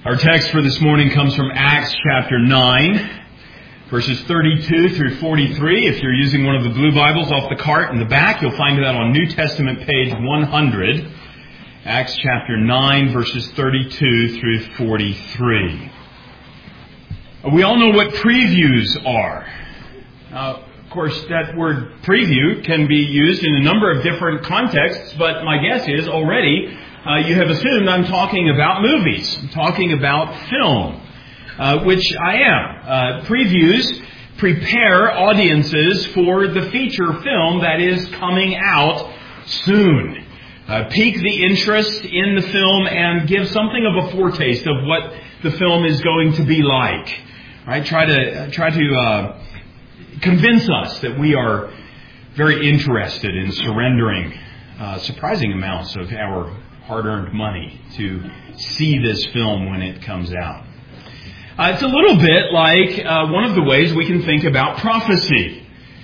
Our text for this morning comes from Acts chapter 9, verses 32 through 43. If you're using one of the blue Bibles off the cart in the back, you'll find that on New Testament page 100. Acts chapter 9, verses 32 through 43. We all know what previews are. Of course, that word preview can be used in a number of different contexts, but my guess is already you have assumed I'm talking about movies. I'm talking about film, which I am. Previews prepare audiences for the feature film that is coming out soon. Pique the interest in the film and give something of a foretaste of what the film is going to be like. Right? Try to convince us that we are very interested in surrendering surprising amounts of our hard-earned money to see this film when it comes out. It's a little bit like one of the ways we can think about prophecy.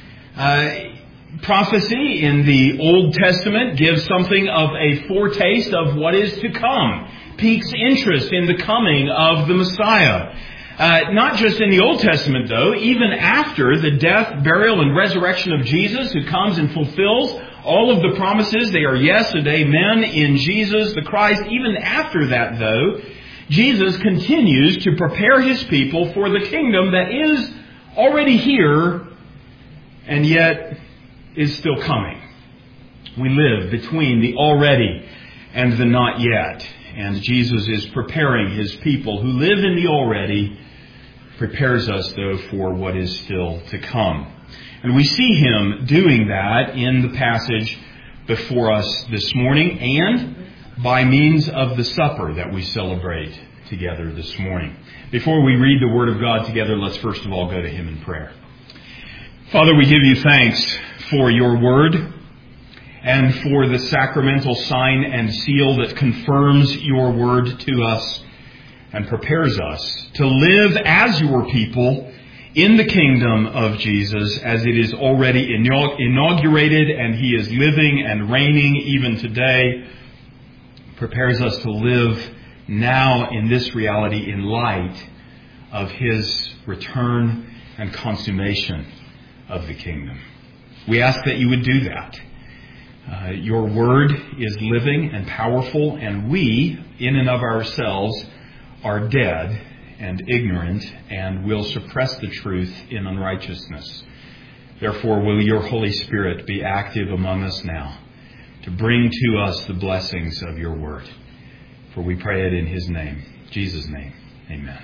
Prophecy in the Old Testament gives something of a foretaste of what is to come, piques interest in the coming of the Messiah. Not just in the Old Testament, though, even after the death, burial, and resurrection of Jesus, who comes and fulfills all of the promises, they are yes and amen in Jesus the Christ. Even after that, though, Jesus continues to prepare His people for the kingdom that is already here and yet is still coming. We live between the already and the not yet. And Jesus is preparing His people who live in the already, prepares us, though, for what is still to come. And we see Him doing that in the passage before us this morning and by means of the supper that we celebrate together this morning. Before we read the Word of God together, let's first of all go to Him in prayer. Father, we give You thanks for Your Word and for the sacramental sign and seal that confirms Your Word to us and prepares us to live as Your people in the kingdom of Jesus as it is already inaugurated and He is living and reigning even today. Prepares us to live now in this reality in light of His return and consummation of the kingdom. We ask that You would do that. Your Word is living and powerful, and we, in and of ourselves, are dead and ignorant and will suppress the truth in unrighteousness. Therefore, will Your Holy Spirit be active among us now to bring to us the blessings of Your Word. For we pray it in His name, Jesus' name. Amen.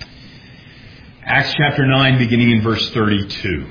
Acts chapter 9, beginning in verse 32.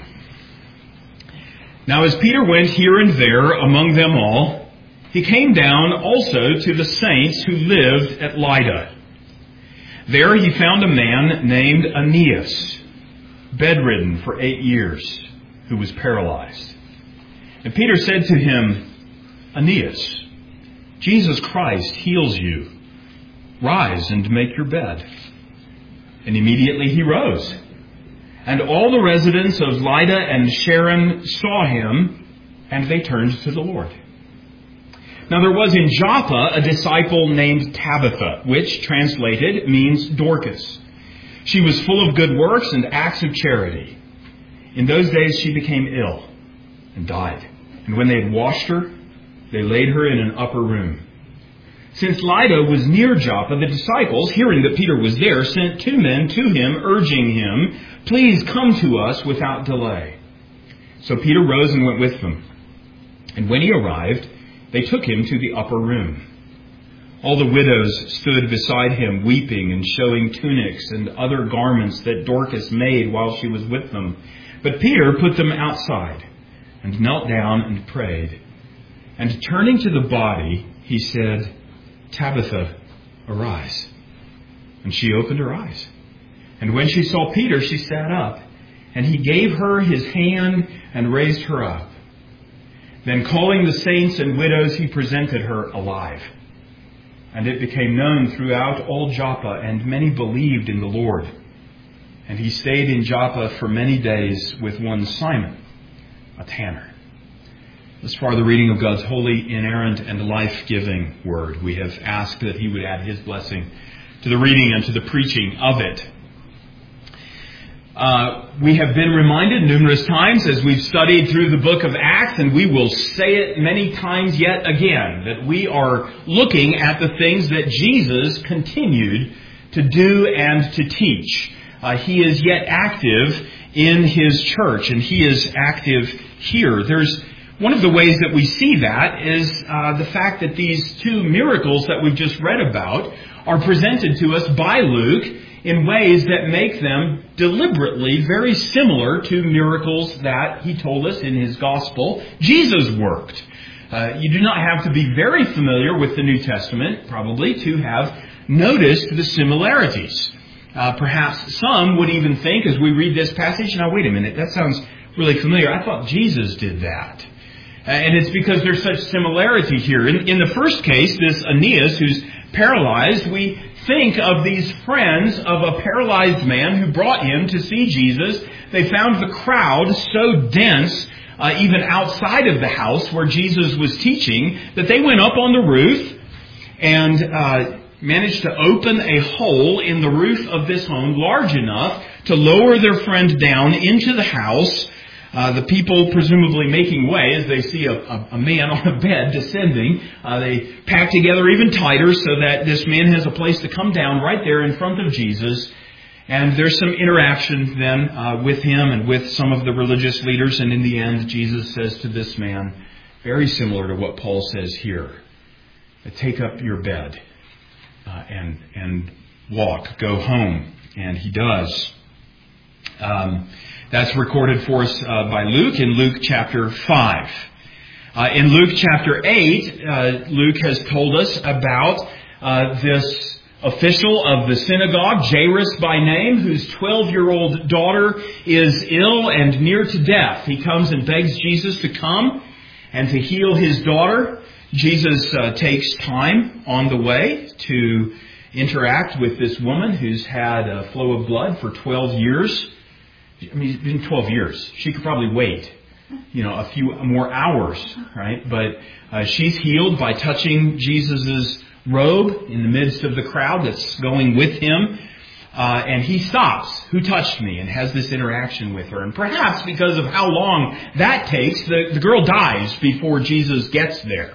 Now as Peter went here and there among them all, he came down also to the saints who lived at Lydda. There he found a man named Aeneas, bedridden for 8 years, who was paralyzed. And Peter said to him, Aeneas, Jesus Christ heals you. Rise and make your bed. And immediately he rose. And all the residents of Lydda and Sharon saw him, and they turned to the Lord. Now there was in Joppa a disciple named Tabitha, which translated means Dorcas. She was full of good works and acts of charity. In those days she became ill and died. And when they had washed her, they laid her in an upper room. Since Lydda was near Joppa, the disciples, hearing that Peter was there, sent 2 men to him, urging him, Please come to us without delay. So Peter rose and went with them. And when he arrived, they took him to the upper room. All the widows stood beside him, weeping and showing tunics and other garments that Dorcas made while she was with them. But Peter put them outside and knelt down and prayed. And turning to the body, he said, Tabitha, arise. And she opened her eyes. And when she saw Peter, she sat up. And he gave her his hand and raised her up. Then calling the saints and widows, he presented her alive. And it became known throughout all Joppa, and many believed in the Lord. And he stayed in Joppa for many days with one Simon, a tanner. Thus far, the reading of God's holy, inerrant, and life-giving word. We have asked that He would add His blessing to the reading and to the preaching of it. We have been reminded numerous times as we've studied through the book of Acts, and we will say it many times yet again, that we are looking at the things that Jesus continued to do and to teach. He is yet active in His church, and He is active here. There's one of the ways that we see that is the fact that these two miracles that we've just read about are presented to us by Luke in ways that make them deliberately very similar to miracles that he told us in his gospel Jesus worked. You do not have to be very familiar with the New Testament, probably, to have noticed the similarities. Perhaps some would even think, as we read this passage, now wait a minute, that sounds really familiar. I thought Jesus did that. And it's because there's such similarity here. In the first case, this Aeneas, who's paralyzed, we think of these friends of a paralyzed man who brought him to see Jesus. They found the crowd so dense, even outside of the house where Jesus was teaching, that they went up on the roof and managed to open a hole in the roof of this home large enough to lower their friend down into the house. The people presumably making way as they see a man on a bed descending. They pack together even tighter so that this man has a place to come down right there in front of Jesus. And there's some interaction then with him and with some of the religious leaders. And in the end, Jesus says to this man, very similar to what Paul says here, take up your bed and walk, go home. And he does. That's recorded for us by Luke in Luke chapter 5. In Luke chapter 8, Luke has told us about this official of the synagogue, Jairus by name, whose 12-year-old daughter is ill and near to death. He comes and begs Jesus to come and to heal his daughter. Jesus takes time on the way to interact with this woman who's had a flow of blood for 12 years. I mean, it's been 12 years. She could probably wait, a few more hours, right? But she's healed by touching Jesus' robe in the midst of the crowd that's going with him. And he stops. Who touched me? And has this interaction with her. And perhaps because of how long that takes, the girl dies before Jesus gets there.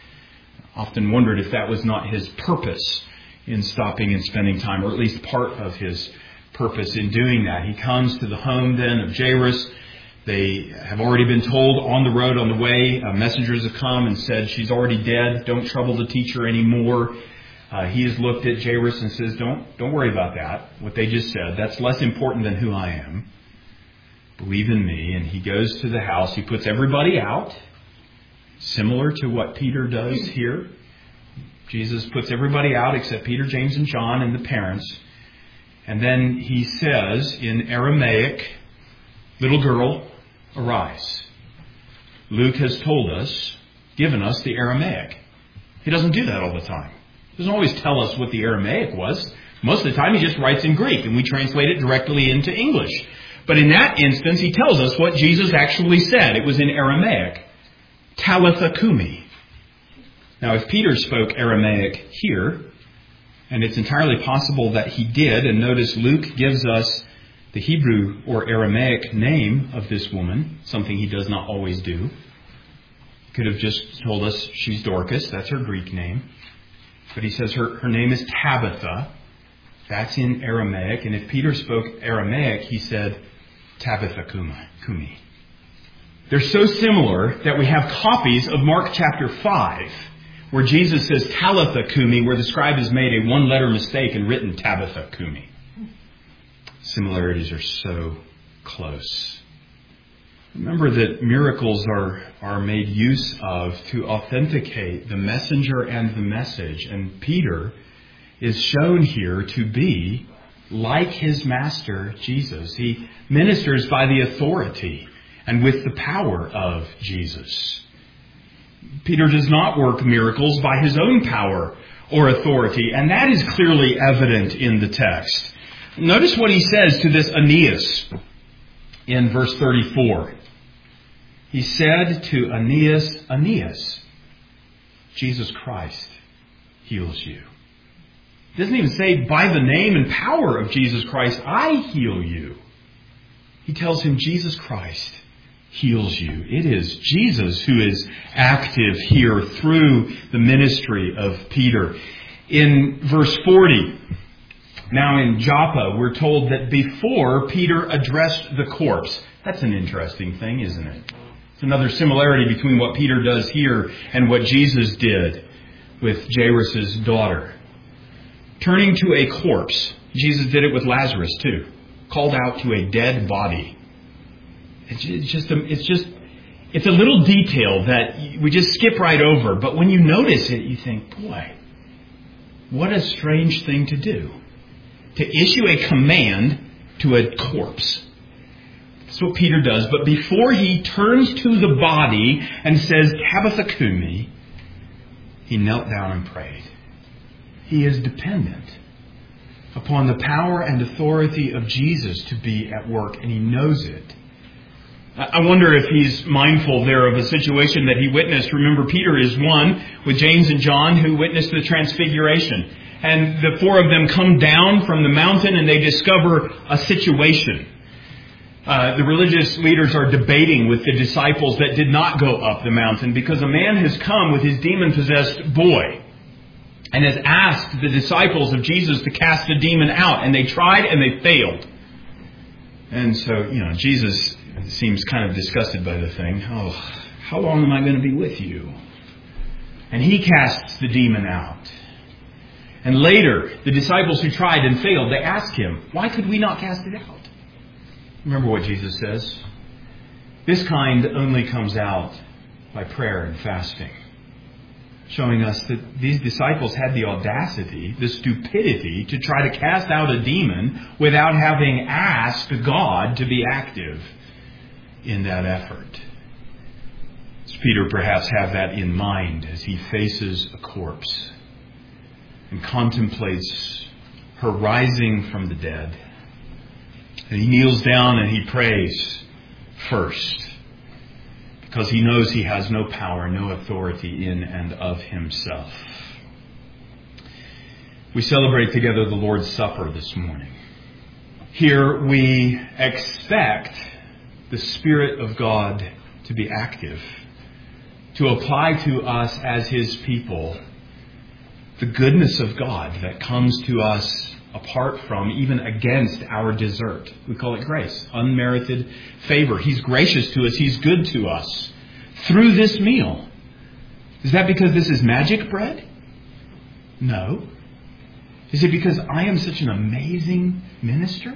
Often wondered if that was not his purpose in stopping and spending time, or at least part of his purpose in doing that. He comes to the home then of Jairus. They have already been told on the road, on the way, messengers have come and said, she's already dead. Don't trouble the teacher anymore. He has looked at Jairus and says, don't worry about that. What they just said, that's less important than who I am. Believe in me. And he goes to the house. He puts everybody out, similar to what Peter does here. Jesus puts everybody out except Peter, James, and John and the parents. And then he says in Aramaic, little girl, arise. Luke has told us, given us the Aramaic. He doesn't do that all the time. He doesn't always tell us what the Aramaic was. Most of the time he just writes in Greek and we translate it directly into English. But in that instance he tells us what Jesus actually said. It was in Aramaic. Talitha kumi. Now if Peter spoke Aramaic here, and it's entirely possible that he did. And notice Luke gives us the Hebrew or Aramaic name of this woman, something he does not always do. He could have just told us she's Dorcas. That's her Greek name. But he says her name is Tabitha. That's in Aramaic. And if Peter spoke Aramaic, he said Tabitha kumi. They're so similar that we have copies of Mark chapter 5 where Jesus says Talitha kumi, where the scribe has made a one-letter mistake and written Tabitha kumi. Similarities are so close. Remember that miracles are made use of to authenticate the messenger and the message. And Peter is shown here to be like his master, Jesus. He ministers by the authority and with the power of Jesus. Peter does not work miracles by his own power or authority, and that is clearly evident in the text. Notice what he says to this Aeneas in verse 34. He said to Aeneas, Aeneas, Jesus Christ heals you. It doesn't even say, by the name and power of Jesus Christ, I heal you. He tells him Jesus Christ heals you. It is Jesus who is active here through the ministry of Peter. In verse 40, now in Joppa, we're told that before Peter addressed the corpse. That's an interesting thing, isn't it? It's another similarity between what Peter does here and what Jesus did with Jairus' daughter. Turning to a corpse. Jesus did it with Lazarus too. Called out to a dead body. It's a little detail that we just skip right over. But when you notice it, you think, boy, what a strange thing to do. To issue a command to a corpse. That's what Peter does. But before he turns to the body and says, Tabitha Kumi, he knelt down and prayed. He is dependent upon the power and authority of Jesus to be at work, and he knows it. I wonder if he's mindful there of a situation that he witnessed. Remember, Peter is one with James and John who witnessed the transfiguration. And the four of them come down from the mountain and they discover a situation. The religious leaders are debating with the disciples that did not go up the mountain because a man has come with his demon-possessed boy and has asked the disciples of Jesus to cast the demon out. And they tried and they failed. And so, Jesus seems kind of disgusted by the thing. Oh, how long am I going to be with you? And he casts the demon out. And later, the disciples who tried and failed, they ask him, why could we not cast it out? Remember what Jesus says? This kind only comes out by prayer and fasting. Showing us that these disciples had the audacity, the stupidity to try to cast out a demon without having asked God to be active in that effort. Does Peter perhaps have that in mind as he faces a corpse and contemplates her rising from the dead? And he kneels down and he prays first, because he knows he has no power, no authority in and of himself. We celebrate together the Lord's Supper this morning. Here we expect the Spirit of God to be active, to apply to us as His people the goodness of God that comes to us apart from, even against our desert. We call it grace, unmerited favor. He's gracious to us. He's good to us through this meal. Is that because this is magic bread? No. Is it because I am such an amazing minister?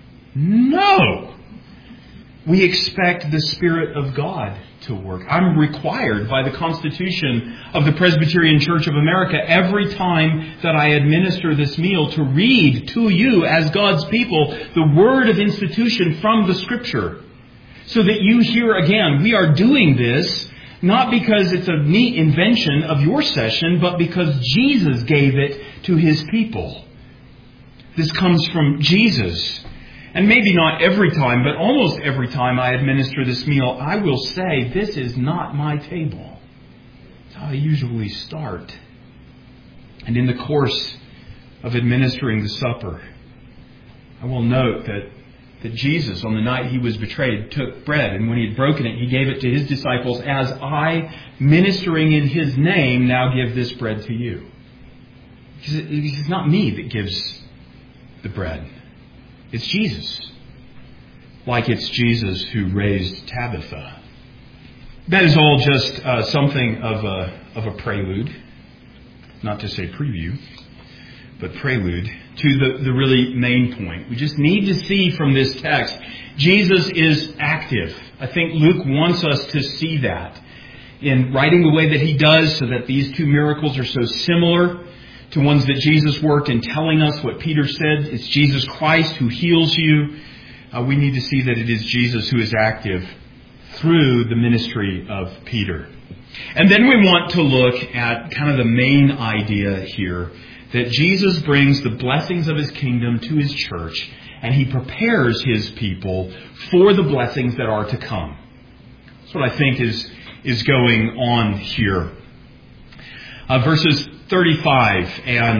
No. We expect the Spirit of God to work. I'm required by the Constitution of the Presbyterian Church of America every time that I administer this meal to read to you as God's people the word of institution from the Scripture. So that you hear again, we are doing this not because it's a neat invention of your session, but because Jesus gave it to His people. This comes from Jesus. And maybe not every time, but almost every time I administer this meal, I will say, this is not my table. That's how I usually start. And in the course of administering the supper, I will note that Jesus, on the night He was betrayed, took bread, and when He had broken it, He gave it to His disciples, as I, ministering in His name, now give this bread to you. Because it's not me that gives the bread. It's Jesus. Like it's Jesus who raised Tabitha. That is all just something of a prelude. Not to say preview, but prelude to the really main point. We just need to see from this text, Jesus is active. I think Luke wants us to see that in writing the way that he does, so that these two miracles are so similar to ones that Jesus worked, in telling us what Peter said. It's Jesus Christ who heals you. We need to see that it is Jesus who is active through the ministry of Peter. And then we want to look at kind of the main idea here, that Jesus brings the blessings of His kingdom to His church, and He prepares His people for the blessings that are to come. That's what I think is going on here. Verses 35 and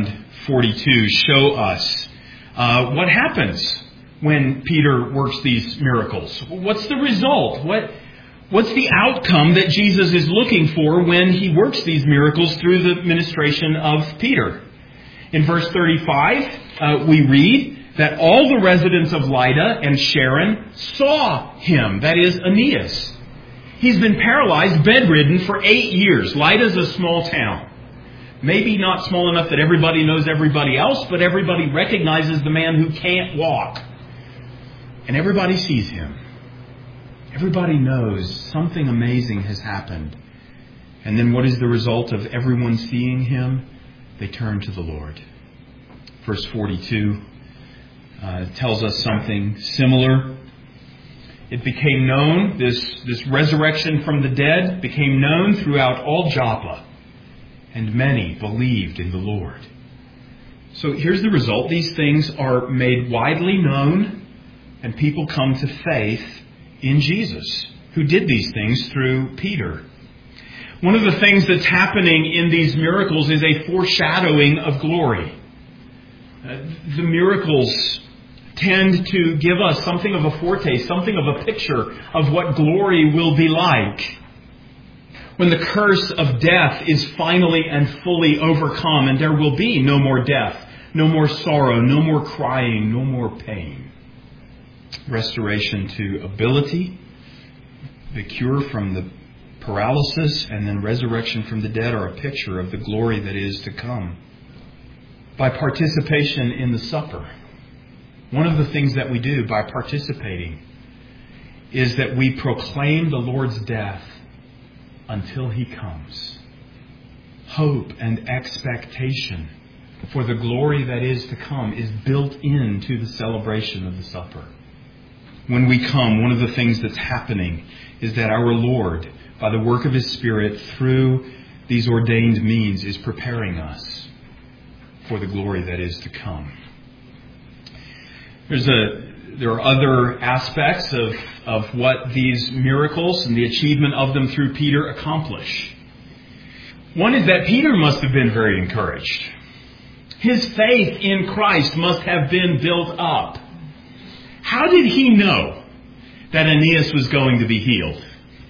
42 show us what happens when Peter works these miracles. What's the result? What's the outcome that Jesus is looking for when he works these miracles through the ministration of Peter? In verse 35, we read that all the residents of Lydda and Sharon saw him, that is, Aeneas. He's been paralyzed, bedridden for 8 years. Lydda's a small town. Maybe not small enough that everybody knows everybody else, but everybody recognizes the man who can't walk. And everybody sees him. Everybody knows something amazing has happened. And then what is the result of everyone seeing him? They turn to the Lord. Verse 42 tells us something similar. It became known, this resurrection from the dead became known throughout all Joppa, and many believed in the Lord. So here's the result. These things are made widely known, and people come to faith in Jesus, who did these things through Peter. One of the things that's happening in these miracles is a foreshadowing of glory. The miracles tend to give us something of a foretaste, something of a picture of what glory will be like. When the curse of death is finally and fully overcome, and there will be no more death, no more sorrow, no more crying, no more pain. Restoration to ability, the cure from the paralysis, and then resurrection from the dead are a picture of the glory that is to come. By participation in the supper, one of the things that we do by participating is that we proclaim the Lord's death until he comes. Hope and expectation for the glory that is to come is built into the celebration of the supper. When we come, one of the things that's happening is that our Lord, by the work of his Spirit through these ordained means, is preparing us for the glory that is to come. There are other aspects of what these miracles and the achievement of them through Peter accomplish. One is that Peter must have been very encouraged. His faith in Christ must have been built up. How did he know that Aeneas was going to be healed?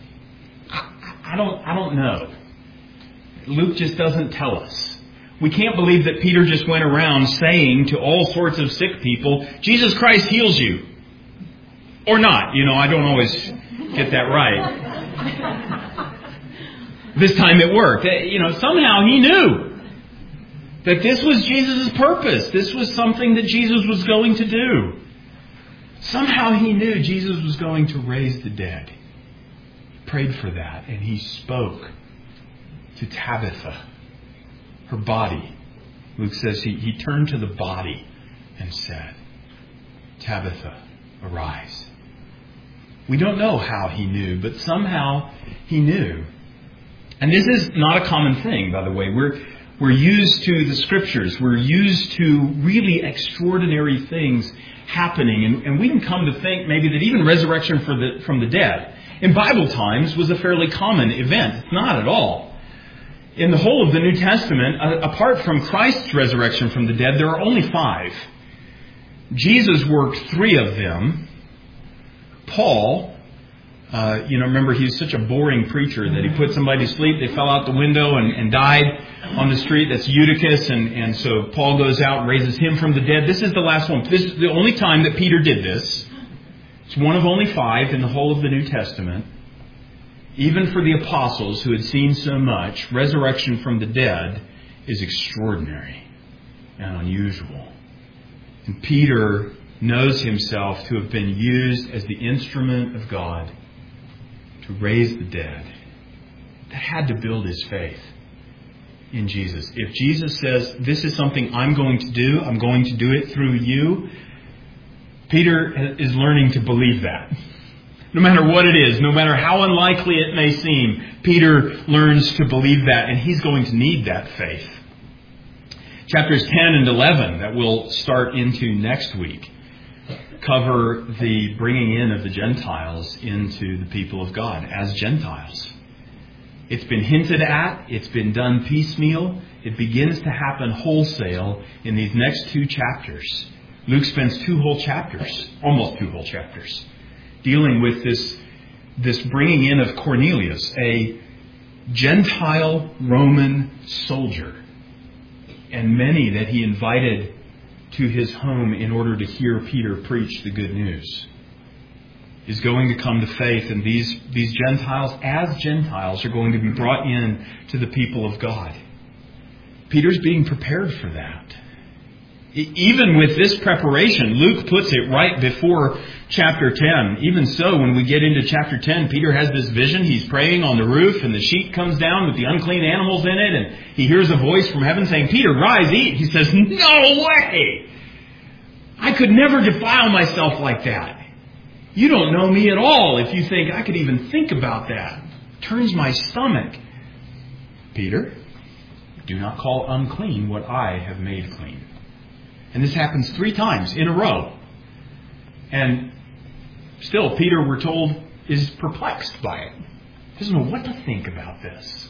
I don't know. Luke just doesn't tell us. We can't believe that Peter just went around saying to all sorts of sick people, Jesus Christ heals you. Or not. I don't always get that right. This time it worked. Somehow he knew that this was Jesus' purpose. This was something that Jesus was going to do. Somehow he knew Jesus was going to raise the dead. He prayed for that, and he spoke to Tabitha, her body. Luke says he turned to the body and said, Tabitha, arise. We don't know how he knew, but somehow he knew. And this is not a common thing, by the way. We're used to the Scriptures. We're used to really extraordinary things happening. And we can come to think maybe that even resurrection from the dead in Bible times was a fairly common event. It's not at all. In the whole of the New Testament, apart from Christ's resurrection from the dead, there are only 5. Jesus worked 3 of them. Paul, remember he was such a boring preacher that he put somebody to sleep, they fell out the window and died on the street. That's Eutychus, and so Paul goes out and raises him from the dead. This is the last one. This is the only time that Peter did this. It's one of only 5 in the whole of the New Testament. Even for the apostles who had seen so much, resurrection from the dead is extraordinary and unusual. And Peter knows himself to have been used as the instrument of God to raise the dead. That had to build his faith in Jesus. If Jesus says, this is something I'm going to do it through you, Peter is learning to believe that. No matter what it is, no matter how unlikely it may seem, Peter learns to believe that, and he's going to need that faith. Chapters 10 and 11 that we'll start into next week cover the bringing in of the Gentiles into the people of God as Gentiles. It's been hinted at, it's been done piecemeal, It begins to happen wholesale in these next 2 chapters. Luke spends 2 whole chapters, almost 2 whole chapters, dealing with this bringing in of Cornelius, a Gentile Roman soldier, and many that he invited to his home in order to hear Peter preach the good news, is going to come to faith. And these Gentiles, as Gentiles, are going to be brought in to the people of God. Peter's being prepared for that. Even with this preparation, Luke puts it right before chapter 10. Even so, when we get into chapter 10, Peter has this vision. He's praying on the roof, and the sheet comes down with the unclean animals in it, and he hears a voice from heaven saying, "Peter, rise, eat." He says, "No way! I could never defile myself like that. You don't know me at all if you think I could even think about that. It turns my stomach. Peter, do not call unclean what I have made clean." And this happens 3 times in a row. And still, Peter, we're told, is perplexed by it. He doesn't know what to think about this.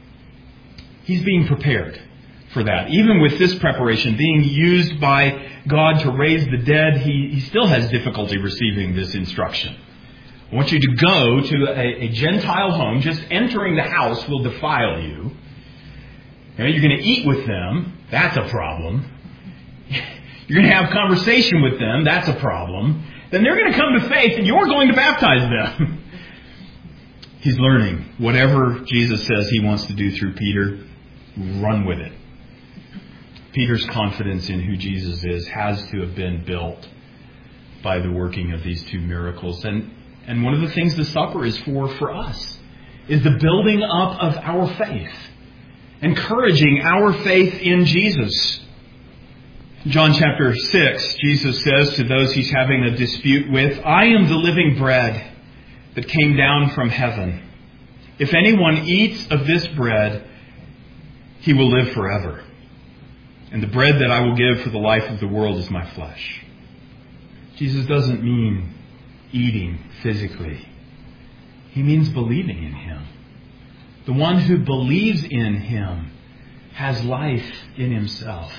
He's being prepared for that. Even with this preparation being used by God to raise the dead, he still has difficulty receiving this instruction. I want you to go to a Gentile home. Just entering the house will defile you. You're going to eat with them. That's a problem. You're going to have conversation with them. That's a problem. Then they're going to come to faith and you're going to baptize them. He's learning. Whatever Jesus says he wants to do through Peter, run with it. Peter's confidence in who Jesus is has to have been built by the working of these 2 miracles. And one of the things the supper is for us is the building up of our faith, encouraging our faith in Jesus. John chapter 6, Jesus says to those he's having a dispute with, "I am the living bread that came down from heaven. If anyone eats of this bread, he will live forever. And the bread that I will give for the life of the world is my flesh." Jesus doesn't mean eating physically. He means believing in him. The one who believes in him has life in himself.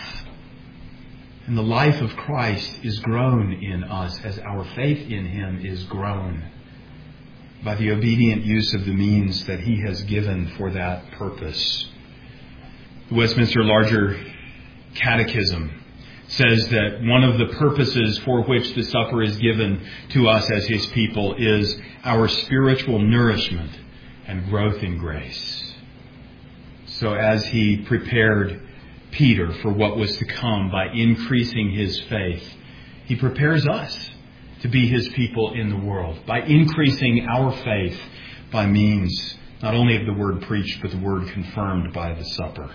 And the life of Christ is grown in us as our faith in him is grown by the obedient use of the means that he has given for that purpose. The Westminster Larger Catechism says that one of the purposes for which the supper is given to us as his people is our spiritual nourishment and growth in grace. So as he prepared Peter for what was to come by increasing his faith, he prepares us to be his people in the world by increasing our faith by means not only of the word preached, but the word confirmed by the supper.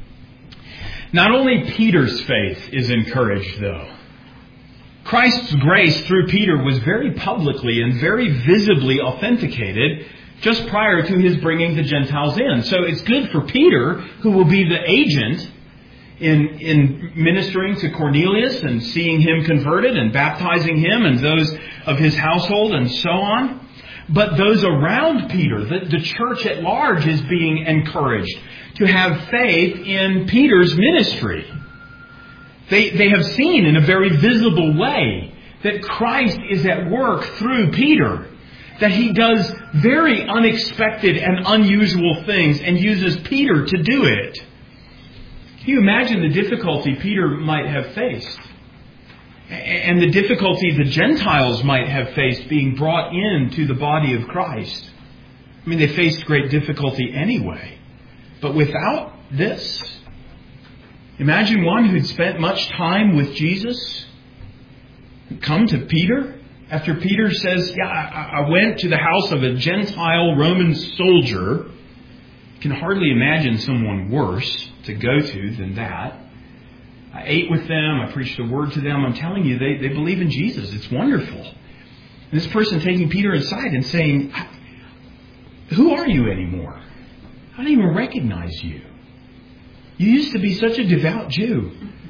Not only Peter's faith is encouraged, though. Christ's grace through Peter was very publicly and very visibly authenticated just prior to his bringing the Gentiles in. So it's good for Peter, who will be the agent in ministering to Cornelius and seeing him converted and baptizing him and those of his household and so on. But those around Peter, the church at large, is being encouraged to have faith in Peter's ministry. They have seen in a very visible way that Christ is at work through Peter, that he does very unexpected and unusual things and uses Peter to do it. Can you imagine the difficulty Peter might have faced? And the difficulty the Gentiles might have faced being brought into the body of Christ. I mean, they faced great difficulty anyway. But without this, imagine one who'd spent much time with Jesus come to Peter after Peter says, "Yeah, I went to the house of a Gentile Roman soldier." You can hardly imagine someone worse to go to than that. I ate with them. I preached the word to them. I'm telling you, they believe in Jesus. It's wonderful. And this person taking Peter aside and saying, "Who are you anymore? I don't even recognize you. You used to be such a devout Jew.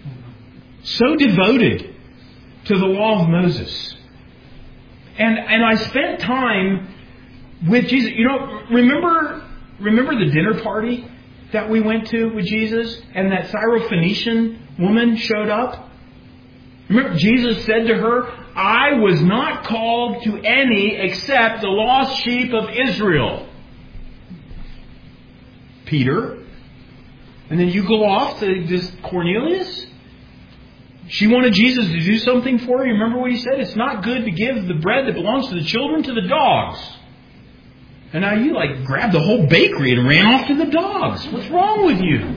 So devoted to the law of Moses. And I spent time with Jesus." You know, remember the dinner party that we went to with Jesus and that Syrophoenician woman showed up? Remember, Jesus said to her, I was not called to any except the lost sheep of Israel. Peter. And then you go off to this Cornelius. She wanted Jesus to do something for her. You remember what he said? It's not good to give the bread that belongs to the children to the dogs. And now you grabbed the whole bakery and ran off to the dogs. What's wrong with you?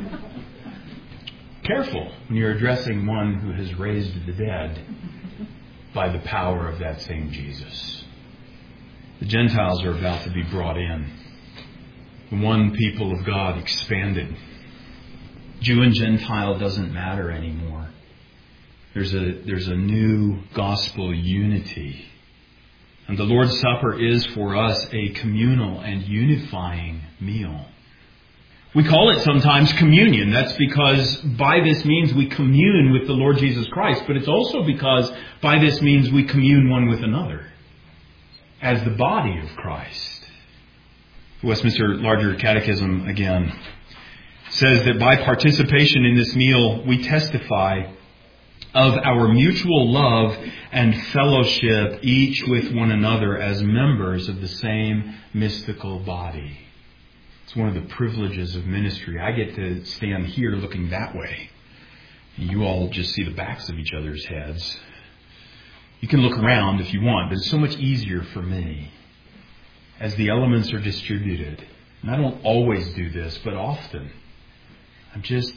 Careful when you're addressing one who has raised the dead by the power of that same Jesus. The Gentiles are about to be brought in. The one people of God expanded. Jew and Gentile doesn't matter anymore. There's a new gospel unity. And the Lord's Supper is for us a communal and unifying meal. We call it sometimes communion. That's because by this means we commune with the Lord Jesus Christ. But it's also because by this means we commune one with another as the body of Christ. The Westminster Larger Catechism, again, says that by participation in this meal, we testify of our mutual love and fellowship, each with one another as members of the same mystical body. It's one of the privileges of ministry. I get to stand here looking that way. You all just see the backs of each other's heads. You can look around if you want, but it's so much easier for me as the elements are distributed. And I don't always do this, but often. I'm just,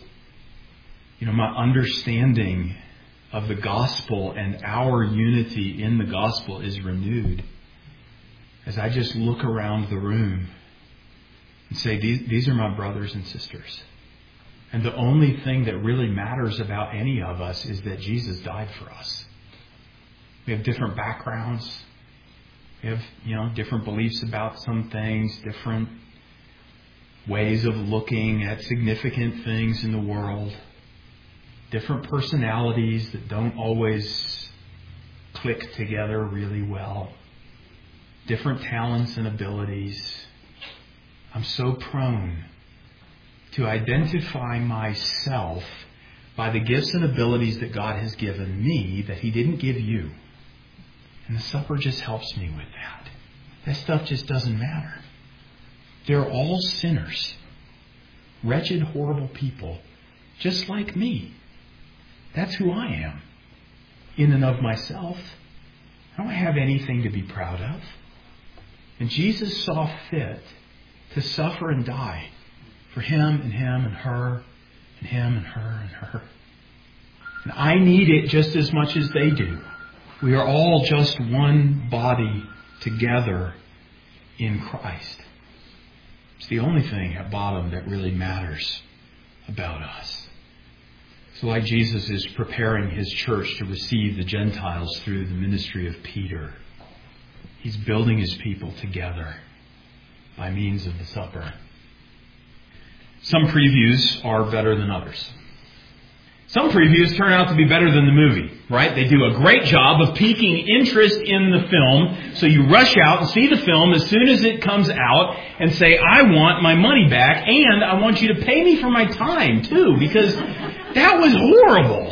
my understanding of the gospel and our unity in the gospel is renewed as I just look around the room and say, these are my brothers and sisters. And the only thing that really matters about any of us is that Jesus died for us. We have different backgrounds. We have, different beliefs about some things, different ways of looking at significant things in the world, different personalities that don't always click together really well, different talents and abilities. I'm so prone to identify myself by the gifts and abilities that God has given me that He didn't give you. And the supper just helps me with that. That stuff just doesn't matter. They're all sinners. Wretched, horrible people. Just like me. That's who I am. In and of myself. I don't have anything to be proud of. And Jesus saw fit to suffer and die for him and her and him and her and her. And I need it just as much as they do. We are all just one body together in Christ. It's the only thing at bottom that really matters about us. So like Jesus is preparing His church to receive the Gentiles through the ministry of Peter, He's building His people together by means of the supper. Some previews are better than others. Some previews turn out to be better than the movie, right? They do a great job of piquing interest in the film. So you rush out and see the film as soon as it comes out and say, I want my money back and I want you to pay me for my time too, because that was horrible.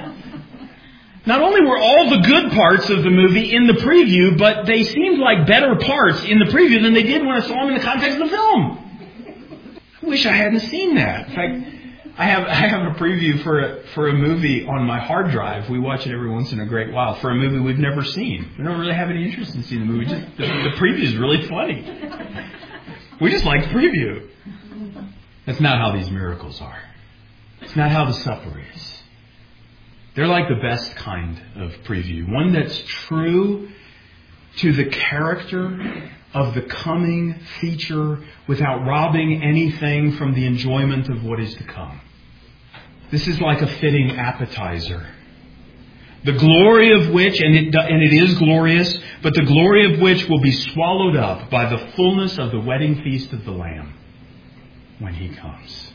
Not only were all the good parts of the movie in the preview, but they seemed like better parts in the preview than they did when I saw them in the context of the film. I wish I hadn't seen that. In fact, I have a preview for a movie on my hard drive. We watch it every once in a great while for a movie we've never seen. We don't really have any interest in seeing the movie. Just the preview is really funny. We just like the preview. That's not how these miracles are. It's not how the supper is. They're like the best kind of preview. One that's true to the character of the coming feature without robbing anything from the enjoyment of what is to come. This is like a fitting appetizer. The glory of which, and it is glorious, but the glory of which will be swallowed up by the fullness of the wedding feast of the Lamb when He comes.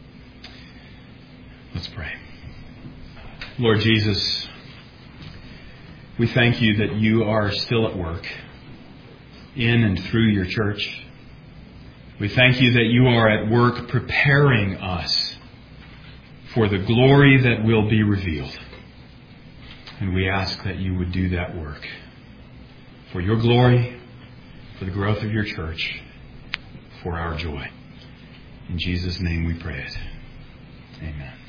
Let's pray. Lord Jesus, we thank You that You are still at work in and through Your church. We thank you that you are at work preparing us for the glory that will be revealed. And we ask that you would do that work for your glory, for the growth of your church, for our joy. In Jesus' name we pray it. Amen.